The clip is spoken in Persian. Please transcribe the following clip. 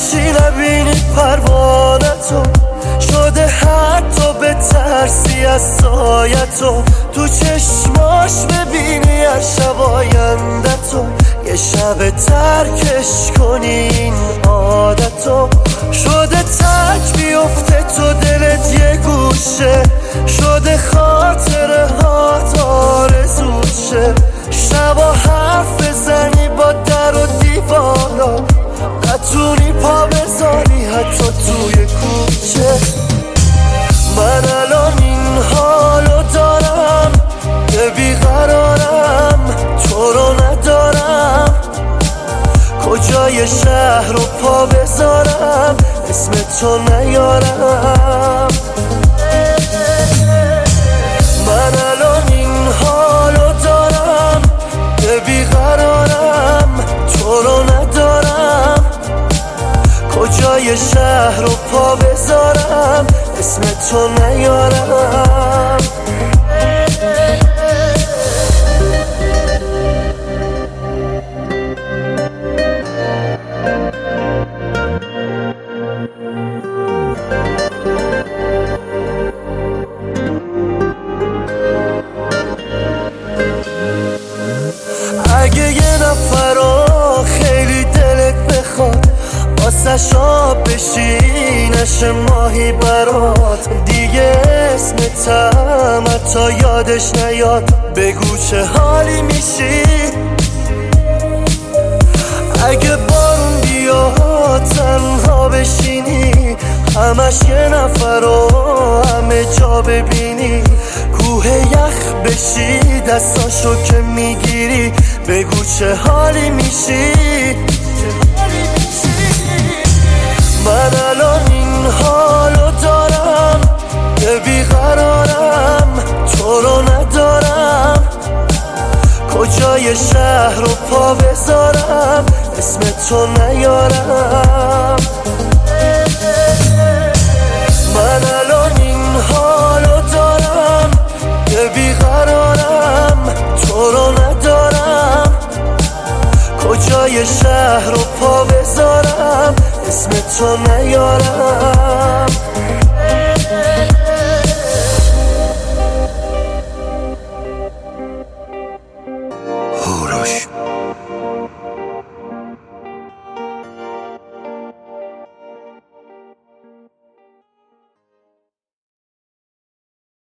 هیچی نبینی پروانتو شده، حتی به ترسی از سایتو تو چشماش ببینی هر شب آیندتو، یه شب ترکش کنی این عادتو. شده تک بیفته تو دلت یه گوشه، شده خاطره هات آرزوشه، شبا حرف بزنی با در و دیوارا، نتونی پا بذاری حتی توی کوچه. من الان این حالو دارم که بیقرارم، تو رو ندارم، کجای شهر رو پا بذارم اسم تو نیارم. من الان این حالو دارم که بیقرارم، تو رو ندارم، کجای شهر رو پا بذارم اسم تو نیارم. اگه یه نفر رو خیلی دلت بخواد واسه شاب بشی نشه ماهی برات، دیگه اسمتم حتی یادش نیاد، بگو چه حالی میشی. اگه بارون بیاد تنها بشینی، همش یه نفر رو همه جا ببینی، کوه یخ بشی دستاشو که میگیری، بگو چه حالی میشی. من الان این حالو دارم که بیقرارم، تو رو ندارم، کجای شهر رو پا بذارم اسم تو نیارم. من الان این حالو دارم که بیقرارم، تو رو ندارم، کجای شهر رو پا بذارم اسم تو نیارم.